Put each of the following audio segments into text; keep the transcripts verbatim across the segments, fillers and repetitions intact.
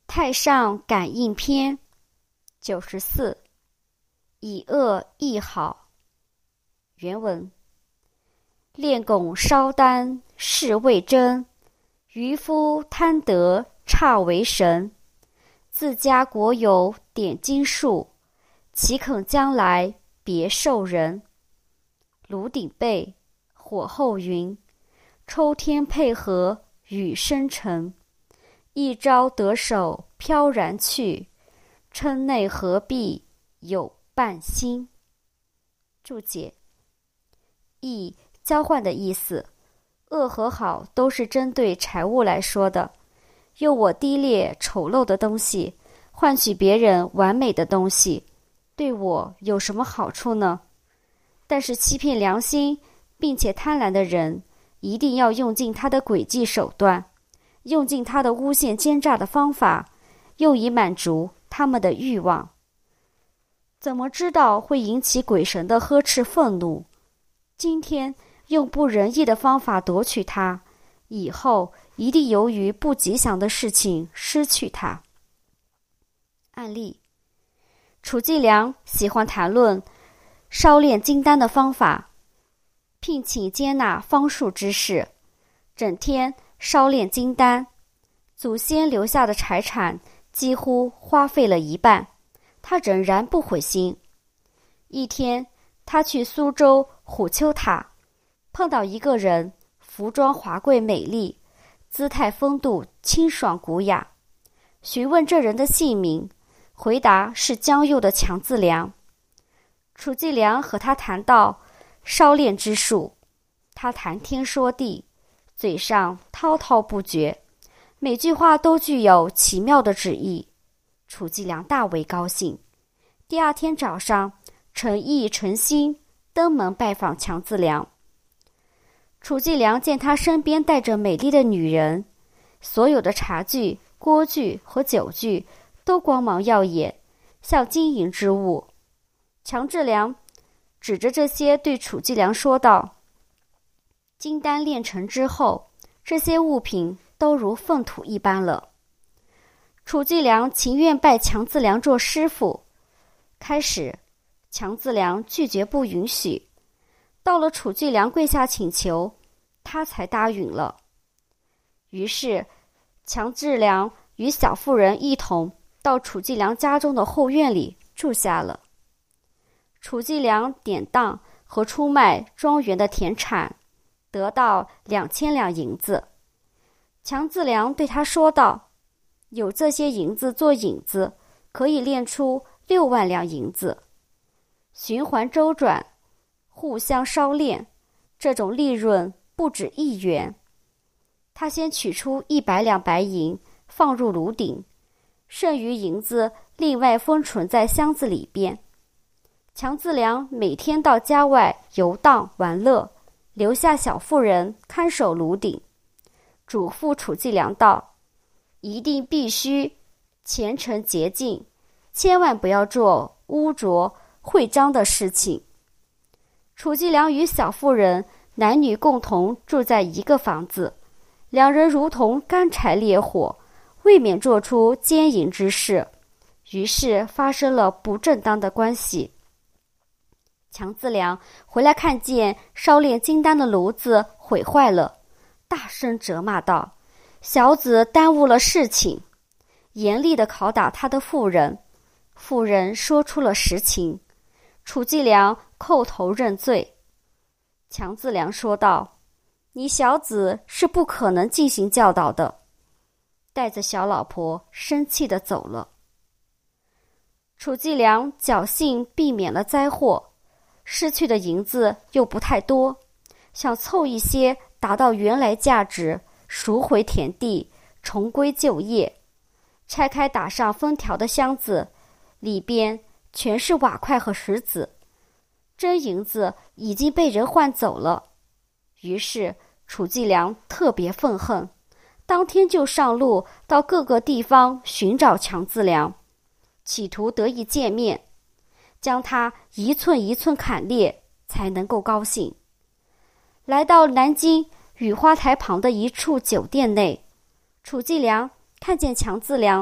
太上感应篇九十四，以恶易好。原文：炼汞烧丹是谓真，渔夫贪得差为神。自家国有点金术，岂肯将来别受人？炉鼎背，火候云，抽天配合雨生成。一朝得手飘然去，称内何必有半心。注解：义交换的意思，恶和好都是针对财物来说的。用我低劣丑陋的东西换取别人完美的东西，对我有什么好处呢？但是欺骗良心并且贪婪的人，一定要用尽他的诡计手段，用尽他的诬陷奸诈的方法，用以满足他们的欲望。怎么知道会引起鬼神的呵斥愤怒？今天用不仁义的方法夺取它，以后一定由于不吉祥的事情失去它。案例：楚继良喜欢谈论烧炼金丹的方法，聘请接纳方术之士，整天烧炼金丹，祖先留下的财产几乎花费了一半，他仍然不悔心。一天，他去苏州虎丘塔，碰到一个人，服装华贵美丽，姿态风度清爽古雅。询问这人的姓名，回答是江右的强自良。楚继良和他谈到烧炼之术，他谈天说地，嘴上滔滔不绝，每句话都具有奇妙的旨意。楚继良大为高兴，第二天早上诚意诚心登门拜访强自良。楚继良见他身边带着美丽的女人，所有的茶具、锅具和酒具都光芒耀眼，像金银之物。强自良指着这些对楚继良说道：金丹炼成之后，这些物品都如粪土一般了。楚继良情愿拜强自良做师傅。开始，强自良拒绝不允许，到了楚继良跪下请求，他才答应了。于是强自良与小妇人一同到楚继良家中的后院里住下了。楚继良典当和出卖庄园的田产，得到两千两银子。强自良对他说道：有这些银子做引子，可以炼出六万两银子。循环周转，互相烧炼，这种利润不止一元。他先取出一百两白银，放入炉鼎，剩余银子另外封存在箱子里边。强自良每天到家外游荡玩乐，留下小妇人看守炉鼎，嘱咐楚继良道：一定必须虔诚洁净，千万不要做污浊秽脏的事情。楚继良与小妇人男女共同住在一个房子，两人如同干柴烈火，未免做出奸淫之事，于是发生了不正当的关系。强自良回来看见烧炼金丹的炉子毁坏了，大声责骂道：小子耽误了事情，严厉地拷打他的妇人。妇人说出了实情，楚继良叩头认罪。强自良说道：你小子是不可能进行教导的，带着小老婆生气地走了。楚继良侥幸避免了灾祸，失去的银子又不太多，想凑一些达到原来价值，赎回田地，重归旧业。拆开打上封条的箱子，里边全是瓦块和石子，真银子已经被人换走了。于是楚继良特别愤恨，当天就上路到各个地方寻找强自良，企图得以见面，将他一寸一寸砍裂，才能够高兴。来到南京雨花台旁的一处酒店内，楚继良看见强自良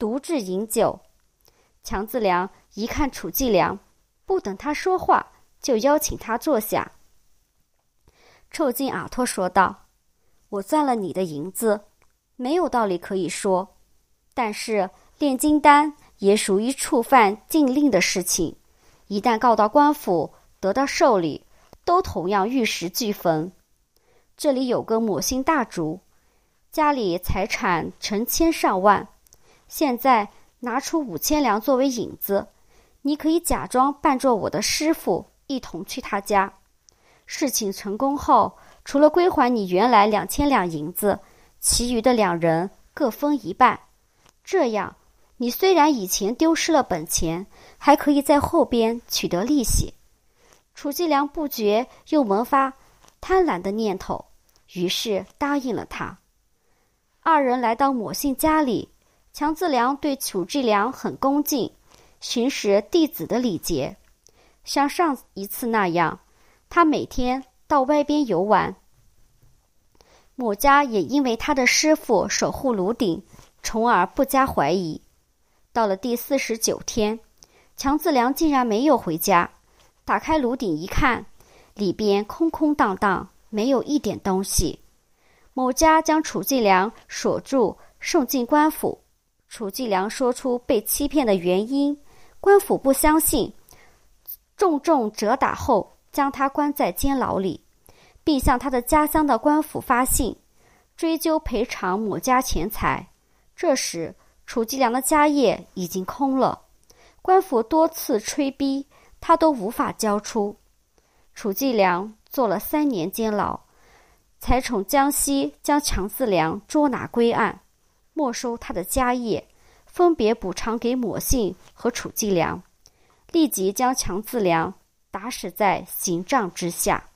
独自饮酒。强自良一看楚继良，不等他说话，就邀请他坐下。臭尽阿托说道：我赚了你的银子，没有道理可以说，但是炼金丹也属于触犯禁令的事情，一旦告到官府，得到受理，都同样玉石俱焚。这里有个抹姓大族，家里财产成千上万，现在拿出五千两作为引子，你可以假装扮作我的师傅，一同去他家。事情成功后，除了归还你原来两千两银子，其余的两人各分一半。这样，你虽然以前丢失了本钱，还可以在后边取得利息。楚继良不觉又萌发贪婪的念头，于是答应了他。二人来到抹姓家里，强自良对楚继良很恭敬，行使弟子的礼节。像上一次那样，他每天到外边游玩。抹家也因为他的师傅守护炉鼎，从而不加怀疑。到了第四十九天，强自良竟然没有回家。打开炉鼎一看，里边空空荡荡，没有一点东西。某家将楚继良锁住，送进官府。楚继良说出被欺骗的原因，官府不相信，重重责打后将他关在监牢里，并向他的家乡的官府发信，追究赔偿某家钱财。这时楚继良的家业已经空了，官府多次催逼，他都无法交出。楚继良坐了三年监牢，才从江西将强自良捉拿归案，没收他的家业，分别补偿给抹姓和楚继良，立即将强自良打死在刑杖之下。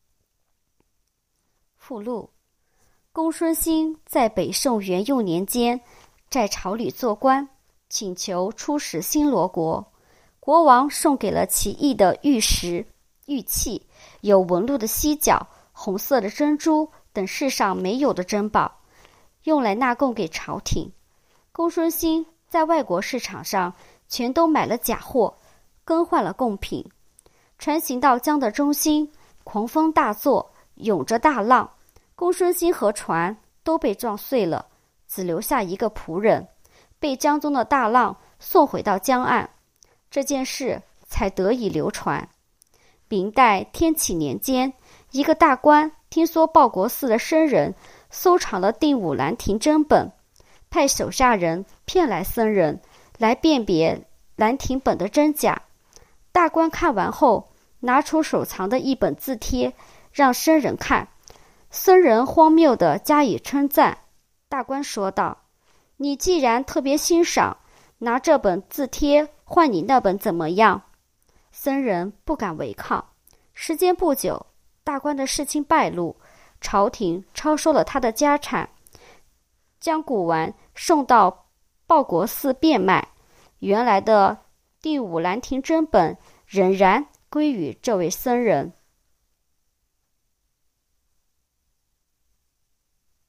附录：公孙兴在北宋元佑年间在朝里做官，请求出使新罗国。国王送给了奇异的玉石、玉器，有纹路的犀角、红色的珍珠等世上没有的珍宝，用来纳贡给朝廷。公孙兴在外国市场上全都买了假货，更换了贡品。船行到江的中心，狂风大作，涌着大浪，公孙兴和船都被撞碎了，只留下一个仆人，被江中的大浪送回到江岸。这件事才得以流传。明代天启年间，一个大官听说报国寺的僧人收藏了定武兰亭真本，派手下人骗来僧人来辨别兰亭本的真假。大官看完后，拿出手藏的一本字帖让僧人看，僧人荒谬地加以称赞。大官说道：你既然特别欣赏，拿这本字帖换你那本怎么样？僧人不敢违抗。时间不久，大官的事情败露，朝廷超收了他的家产，将古玩送到报国寺变卖，原来的定武兰亭真本仍然归于这位僧人。